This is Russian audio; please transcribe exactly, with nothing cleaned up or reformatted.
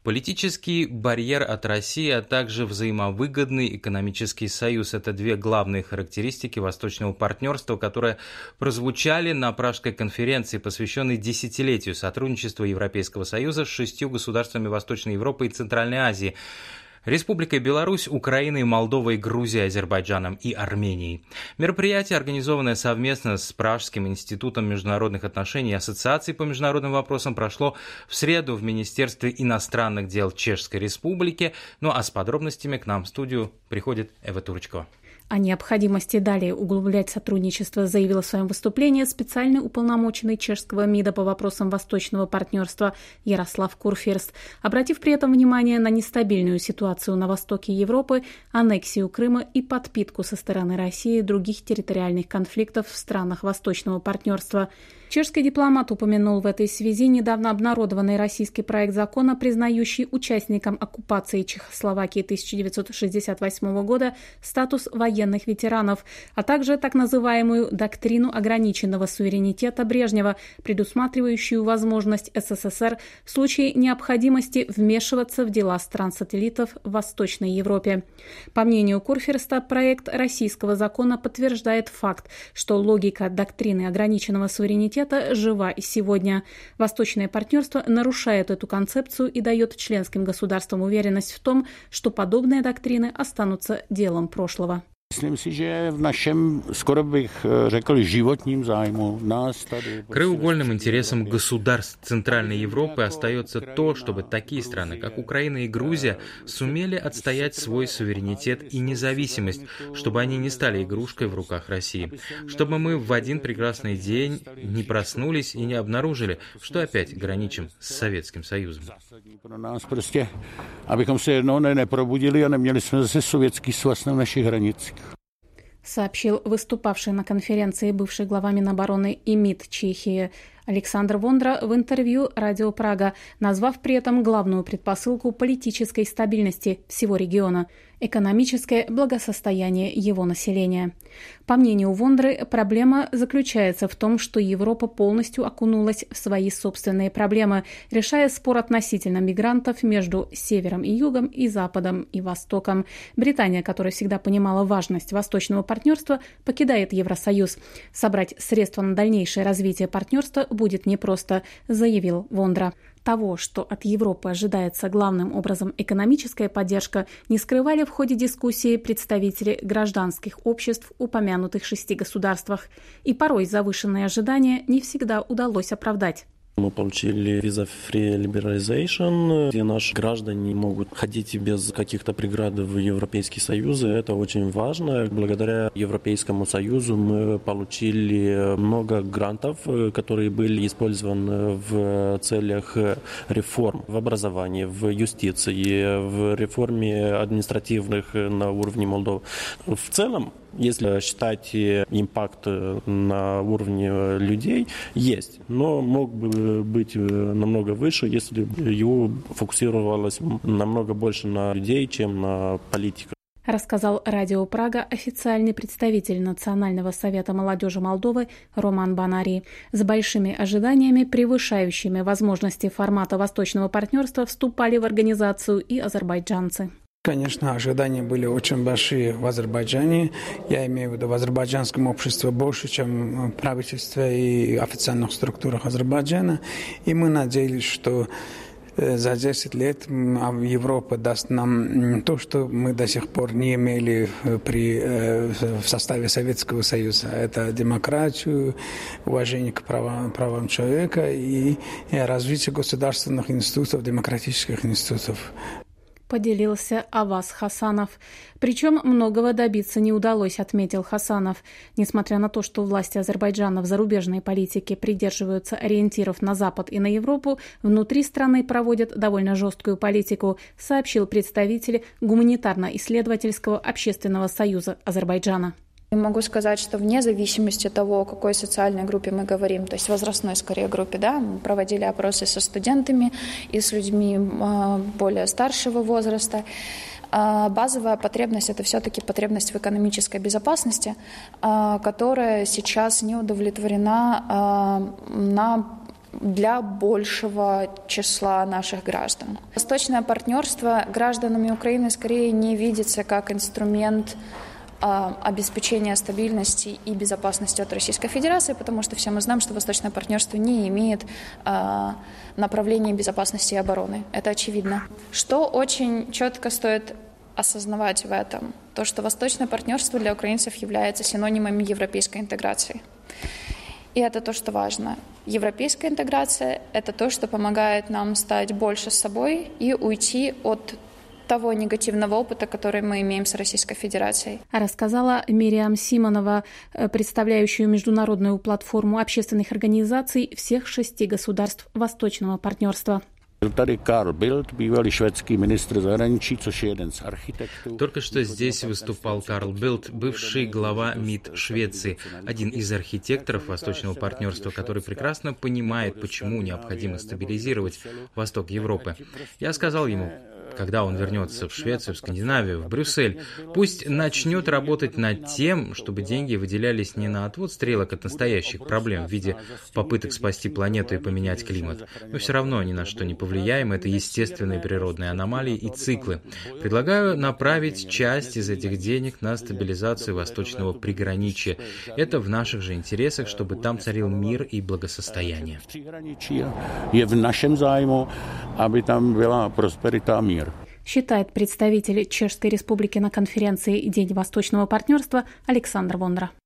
Политический барьер от России, а также взаимовыгодный экономический союз – это две главные характеристики восточного партнерства, которые прозвучали на Пражской конференции, посвященной десятилетию сотрудничества Европейского союза с шестью государствами Восточной Европы и Центральной Азии – Республикой Беларусь, Украиной, Молдовой, Грузией, Азербайджаном и Арменией. Мероприятие, организованное совместно с Пражским институтом международных отношений и Ассоциацией по международным вопросам, прошло в среду в Министерстве иностранных дел Чешской Республики. Ну а с подробностями к нам в студию приходит Эва Турочкова. О необходимости далее углублять сотрудничество заявила в своем выступлении специальный уполномоченный чешского МИДа по вопросам восточного партнерства Ярослав Курфирст, обратив при этом внимание на нестабильную ситуацию на востоке Европы, аннексию Крыма и подпитку со стороны России других территориальных конфликтов в странах восточного партнерства. Чешский дипломат упомянул в этой связи недавно обнародованный российский проект закона, признающий участникам оккупации Чехословакии тысяча девятьсот шестьдесят восьмого года статус военных ветеранов, а также так называемую доктрину ограниченного суверенитета Брежнева, предусматривающую возможность СССР в случае необходимости вмешиваться в дела стран-сателлитов в Восточной Европе. По мнению Курфирста, проект российского закона подтверждает факт, что логика доктрины ограниченного суверенитета жива и сегодня. Восточное партнерство нарушает эту концепцию и дает членским государствам уверенность в том, что подобные доктрины останутся делом прошлого. Myslím si, že v našem, skoro bych řekl, životním zájmu nás tady... Краеугольным интересом государств Центральной Европы остается то, чтобы такие страны, как Украина и Грузия, сумели отстоять свой суверенитет и независимость, чтобы они не стали игрушкой в руках России, чтобы мы в один прекрасный день не проснулись и не обнаружили, что опять граничим с Советским Союзом. Pro nás prostě, abychom se jednou neprobudili a neměli jsme zase Sovětský svaz na našich hranicích. Сообщил выступавший на конференции бывший глава Минобороны и МИД Чехии Александр Вондра в интервью «Радио Прага», назвав при этом главную предпосылку политической стабильности всего региона – экономическое благосостояние его населения. По мнению Вондры, проблема заключается в том, что Европа полностью окунулась в свои собственные проблемы, решая спор относительно мигрантов между севером и югом и западом и востоком. Британия, которая всегда понимала важность восточного партнерства, покидает Евросоюз. Собрать средства на дальнейшее развитие партнерства будет непросто, заявил Вондра. Того, что от Европы ожидается главным образом экономическая поддержка, не скрывали в ходе дискуссии представители гражданских обществ, упомянутых в шести государствах. И порой завышенные ожидания не всегда удалось оправдать. Мы получили visa-free liberalization, где наши граждане могут ходить без каких-то преград в Европейский Союз. Это очень важно. Благодаря Европейскому Союзу мы получили много грантов, которые были использованы в целях реформ в образовании, в юстиции, в реформе административных на уровне Молдовы. В целом, если считать импакт на уровне людей, есть, но мог бы быть намного выше, если бы его фокусировалось намного больше на людей, чем на политику. Рассказал Радио Прага официальный представитель Национального совета молодежи Молдовы Роман Банари. С большими ожиданиями, превышающими возможности формата восточного партнерства, вступали в организацию и азербайджанцы. Конечно, ожидания были очень большие в Азербайджане. Я имею в виду в азербайджанском обществе больше, чем в правительстве и официальных структурах Азербайджана. И мы надеялись, что за десять лет Европа даст нам то, что мы до сих пор не имели при, в составе Советского Союза. Это демократию, уважение к правам, правам человека и развитие государственных институтов, демократических институтов. Поделился Аваз Хасанов. Причем многого добиться не удалось, отметил Хасанов. Несмотря на то, что власти Азербайджана в зарубежной политике придерживаются ориентиров на Запад и на Европу, внутри страны проводят довольно жесткую политику, сообщил представитель Гуманитарно-исследовательского общественного союза Азербайджана. Могу сказать, что вне зависимости от того, о какой социальной группе мы говорим, то есть возрастной скорее группе, да, мы проводили опросы со студентами и с людьми более старшего возраста. Базовая потребность – это все-таки потребность в экономической безопасности, которая сейчас не удовлетворена на для большего числа наших граждан. Восточное партнерство гражданами Украины скорее не видится как инструмент обеспечения стабильности и безопасности от Российской Федерации, потому что все мы знаем, что Восточное партнерство не имеет направления безопасности и обороны. Это очевидно. Что очень четко стоит осознавать в этом, то, что Восточное партнерство для украинцев является синонимом европейской интеграции. И это то, что важно. Европейская интеграция – это то, что помогает нам стать больше собой и уйти от того негативного опыта, который мы имеем с Российской Федерацией. Рассказала Мириам Симонова, представляющую международную платформу общественных организаций всех шести государств Восточного партнерства. Только что здесь выступал Карл Билд, бывший глава МИД Швеции, один из архитекторов Восточного партнерства, который прекрасно понимает, почему необходимо стабилизировать восток Европы. Я сказал ему, когда он вернется в Швецию, в Скандинавию, в Брюссель, пусть начнет работать над тем, чтобы деньги выделялись не на отвод стрелок от настоящих проблем в виде попыток спасти планету и поменять климат. Мы все равно ни на что не повлияем, это естественные природные аномалии и циклы. Предлагаю направить часть из этих денег на стабилизацию восточного приграничья. Это в наших же интересах, чтобы там царил мир и благосостояние. Je v našem zájmu, aby tam byla prosperita a mír. Считает представитель Чешской Республики на конференции «День Восточного партнерства» Александр Вондра.